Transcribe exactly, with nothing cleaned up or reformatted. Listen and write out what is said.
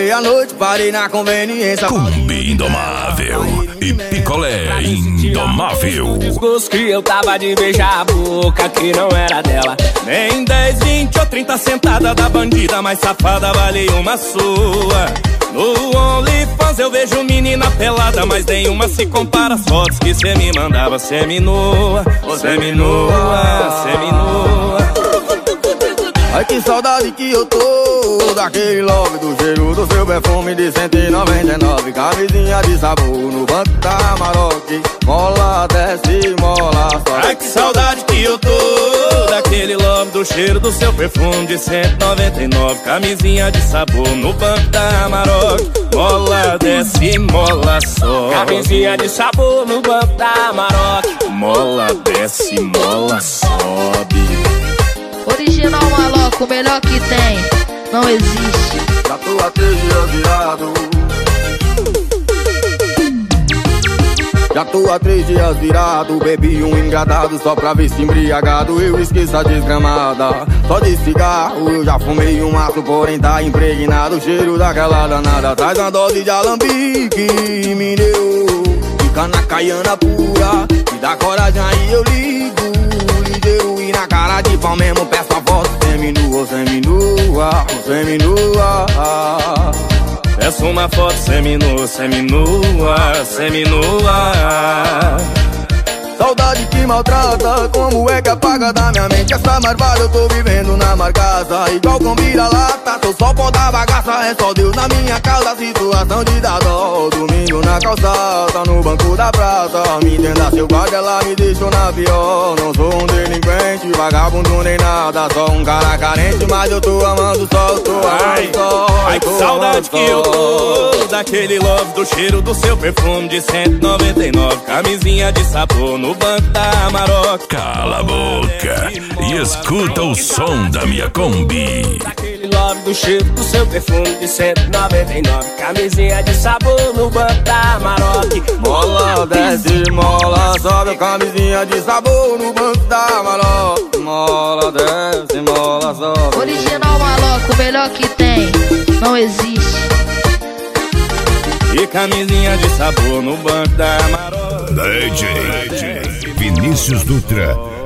Virei a noite, parei na conveniência. Kombi indomável e picolé indomável. Desgosto que eu tava de beijar a boca que não era dela. Nem dez, vinte ou trinta sentada da bandida mais safada vale uma sua. No OnlyFans eu vejo menina pelada, mas nenhuma se compara às fotos que cê me mandava. Semi-nua, semi-nua, semi-nua. Ai que saudade que eu tô daquele love, do cheiro do seu perfume de cento e noventa e nove. Camisinha de sabor no banco da Maroc. Mola, desce, mola, sobe. Ai que saudade que eu tô daquele love, do cheiro do seu perfume de cento e noventa e nove. Camisinha de sabor no banco da Maroc. Mola, desce, mola, sobe. Camisinha de sabor no banco da Maroc. Mola, desce, mola, sobe. Original Maloca, o melhor que tem, não existe. Já tô há três dias virado. Já tô há três dias virado. Bebi um engradado só pra ver se embriagado eu esqueço a desgramada. Só de cigarro eu já fumei um maço, porém tá impregnado o cheiro daquela danada. Traz uma dose de alambique, me deu. Fica na caiana pura, me dá coragem aí eu ligo. Ligeiro e na cara de pau mesmo peço a foto. Seminua, seminua, seminua. Peço uma foto seminua, seminua, seminua. Saudade que maltrata, como é que apaga da minha mente essa marvada? Eu tô vivendo na marcaça, igual com vira-lata. Tô só pó da bagaça, é só Deus na minha causa. Situação de dar dó, domingo na calçada, no banco da praça. Me entenda, seu guarda, ela me deixou na pior. Não sou um delinquente, vagabundo nem nada, só um cara carente, mas eu tô amando só, eu tô amando só. Ai que saudade que eu tô daquele love, do cheiro do seu perfume de cento e noventa e nove. Camisinha de sabor no banco da Maroc. Cala a boca e escuta o som da minha Kombi. Daquele love, do cheiro do seu perfume de cento e noventa e nove. Camisinha de sabor no banco da Maroc. Mola, desce, mola, sobe. Camisinha de sabor no banco da Maroc. Mola, desce, mola, sobe. Original Maloca, o melhor que tem, não existe. E camisinha de sabor no banco da Maroc. D J Vinícius Dutra